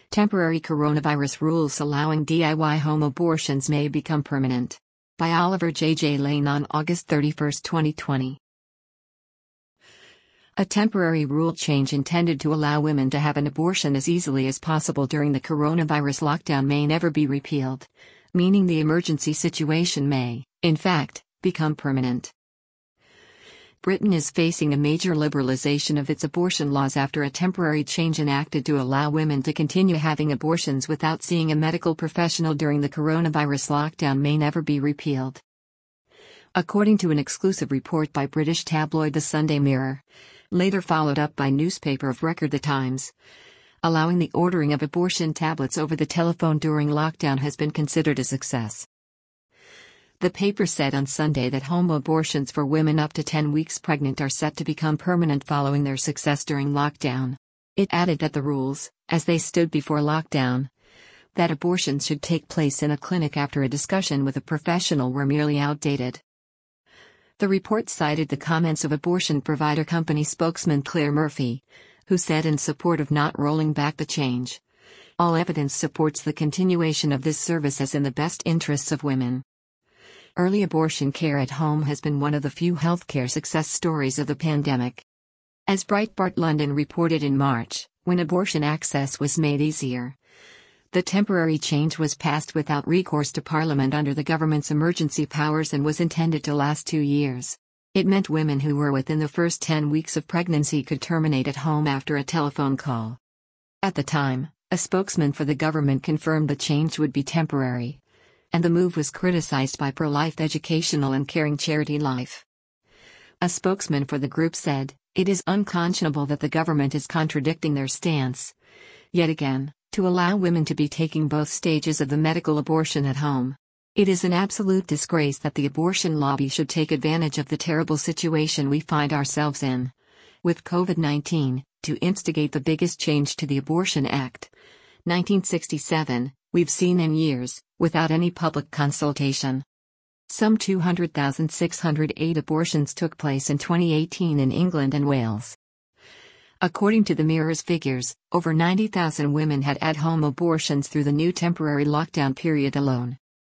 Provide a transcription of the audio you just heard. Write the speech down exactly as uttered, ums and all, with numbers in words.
Temporary coronavirus rules allowing D I Y home abortions may become permanent. By Oliver J. J. Lane on August thirty-first, twenty twenty. A temporary rule change intended to allow women to have an abortion as easily as possible during the coronavirus lockdown may never be repealed, meaning the emergency situation may, in fact, become permanent. Britain is facing a major liberalization of its abortion laws after a temporary change enacted to allow women to continue having abortions without seeing a medical professional during the coronavirus lockdown may never be repealed. According to an exclusive report by British tabloid The Sunday Mirror, later followed up by newspaper of record The Times, allowing the ordering of abortion tablets over the telephone during lockdown has been considered a success. The paper said on Sunday that home abortions for women up to ten weeks pregnant are set to become permanent following their success during lockdown. It added that the rules, as they stood before lockdown, that abortions should take place in a clinic after a discussion with a professional were merely outdated. The report cited the comments of abortion provider company spokesman Claire Murphy, who said in support of not rolling back the change, "All evidence supports the continuation of this service as in the best interests of women." Early abortion care at home has been one of the few healthcare success stories of the pandemic. As Breitbart London reported in March, when abortion access was made easier, the temporary change was passed without recourse to Parliament under the government's emergency powers and was intended to last two years. It meant women who were within the first ten weeks of pregnancy could terminate at home after a telephone call. At the time, a spokesman for the government confirmed the change would be temporary, and the move was criticized by pro-life educational and caring charity Life. A spokesman for the group said, "It is unconscionable that the government is contradicting their stance, yet again, to allow women to be taking both stages of the medical abortion at home. It is an absolute disgrace that the abortion lobby should take advantage of the terrible situation we find ourselves in with COVID nineteen, to instigate the biggest change to the Abortion Act, nineteen sixty-seven, we've seen in years, without any public consultation." Some two hundred thousand six hundred eight abortions took place in twenty eighteen in England and Wales. According to the Mirror's figures, over ninety thousand women had at-home abortions through the new temporary lockdown period alone.